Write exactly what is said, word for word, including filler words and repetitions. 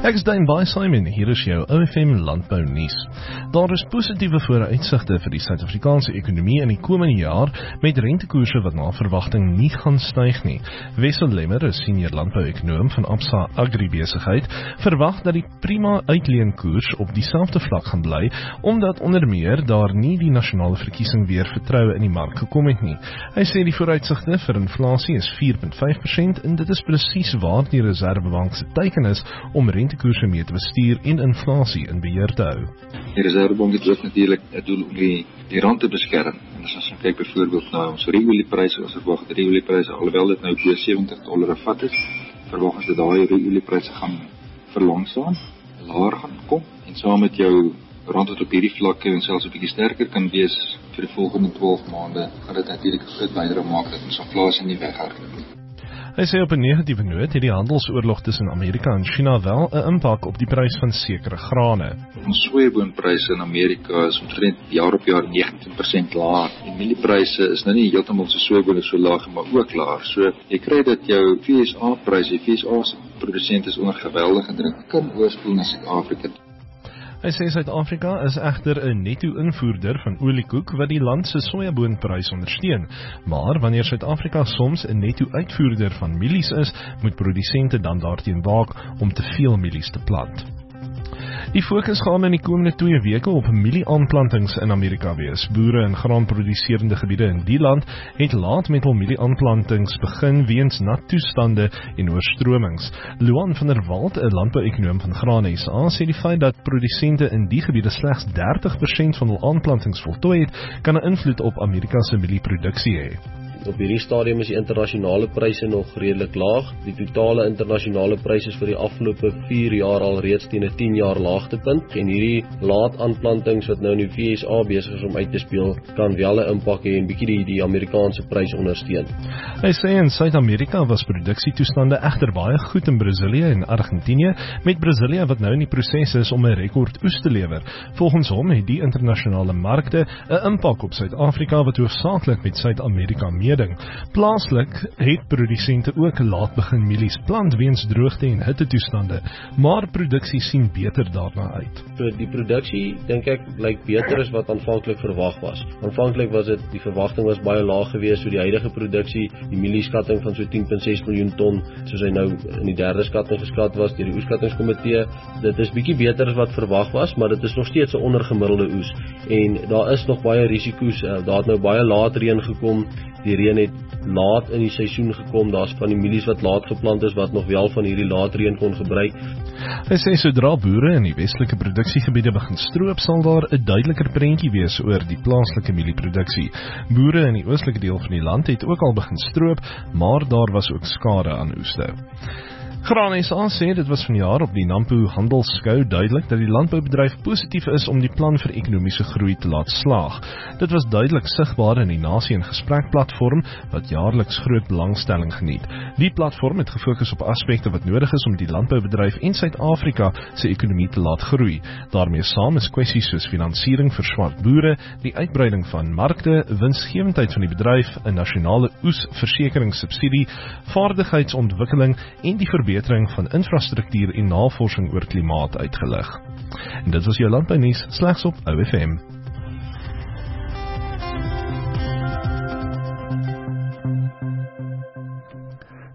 Ek is Dane by Simon, hier is jou O F M Landbou Nuus. Daar is positiewe vooruitsigte vir die Suid-Afrikaanse ekonomie in die komende jaar met rentekoerse wat na verwagting nie gaan styg nie. Wessel Lemmer, 'n senior landbou-ekonoom van Absa Agribesigheid, verwag dat die prima uitleenkoers op dieselfde vlak gaan bly, omdat onder meer daar nie die nasionale verkiesing weer vertroue in die mark gekom het nie. Hy sê die vooruitsigte vir inflasie is vier komma vyf persent en dit is presies waar die Reservebank se teiken is om rentekoerse mee te bestuur en inflasie in beheer te hou. Die Reservebank het ook natuurlik 'n doel om die, die rand te beskerm. En as ons kyk byvoorbeeld na ons ruoliepryse, ons verwag dat die ruoliepryse, alhoewel dit nou bo sewentig dollar 'n vat is, verwag ons dat daai ruoliepryse gaan verlangsaam, laer gaan kom, en saam met jou rand wat op hierdie vlakke en selfs 'n bietjie sterker kan wees vir die volgende twaalf maande, gaan dit natuurlik 'n groot bydrae maak dat ons inflasie nie weghardloop nie. Hy sê op 'n negatiewe noot het die handelsoorlog tussen Amerika en China wel 'n impak op die prys van sekere grane. Ons sojaboonpryse in Amerika is omtrent jaar op jaar negentien persent laag. Die mieliepryse is nou nie heeltemal so sojaboon so laag, maar ook laag. So jy kry dat jou V S A-pryse, die V S A se produsent is onder geweldige druk, kan oorspoel na Suid-Afrika. Hy sê Suid-Afrika is egter 'n netto-invoerder van oliekoek wat die land se sojaboonprys ondersteun, maar wanneer Suid-Afrika soms 'n netto-uitvoerder van mielies is, moet produsente dan daarteen waak om te veel mielies te plant. Die fokus gaan in die komende twee weke op mielieaanplantings in Amerika wees. Boere in graanproduserende gebiede in die land het laat met hul mielieaanplantings begin weens nat toestande en oorstromings. Luan van der Walt, 'n landbou-ekonoom van Graan S A, sê die feit dat produsente in die gebiede slegs dertig persent van hul aanplantings voltooi het, kan 'n invloed op Amerika se mielieproduksie hê. Op hierdie stadium is die internasionale pryse nog redelik laag. Die totale internasionale pryse is vir die afgelope vier jaar al reeds teen 'n tien jaar laagtepunt, en hierdie laat aanplantings wat nou in die V S A besig is om uit te speel, kan wel 'n impak hê en bietjie die, die Amerikaanse prys ondersteun. Hy sê in Suid-Amerika was produksietoestande egter baie goed in Brasilië en Argentinië, met Brasilië wat nou in die proses is om 'n rekord oes te lewer. Volgens hom het die internasionale markte 'n impak op Suid-Afrika wat hoofsaaklik met Suid-Amerika meeding. Plaaslik het produsente ook laat begin mielies plant weens droogte en hittetoestande, maar produksie sien beter daarna uit. So die produksie, dink ek, lyk beter as wat aanvanklik verwag was. Aanvanklik was dit, die verwagting was baie laag geweest, so die huidige produksie, die mielieskatting van so tien komma ses miljoen ton, soos hy nou in die derde skatting geskat was deur die oeskattingskomitee, dit is bietjie beter as wat verwag was, maar dit is nog steeds 'n ondergemiddelde oes. En daar is nog baie risiko's, daar het nou baie laat reën gekom. Die reën het laat in die seisoen gekom, daar's van die mielies wat laat geplant is, wat nog wel van hierdie laat reën kon gebruik. Hy sê sodra boere in die westelike produksiegebiede begin stroop, sal daar 'n duideliker prentjie wees oor die plaaslike mielieproduksie. Boere in die oostelike deel van die land het ook al begin stroop, maar daar was ook skade aan oeste. Graan S A sê dit was vanjaar op die Nampo Handelsskou duidelik dat die landboubedryf positief is om die plan vir ekonomiese groei te laat slaag. Dit was duidelik sigbaar in die Nasie in Gesprek platform wat jaarliks groot belangstelling geniet. Die platform het gefokus op aspekte wat nodig is om die landboubedryf en Suid-Afrika se ekonomie te laat groei. Daarmee saam is kwessies soos finansiering vir swart boere, die uitbreiding van markte, winsgewendheid van die bedryf, 'n nasionale oesversekeringssubsidie, vaardigheidsontwikkeling en die verbetering van infrastruktuur en navorsing oor klimaat uitgelig. En dit was jou landbounuus slegs op O F M.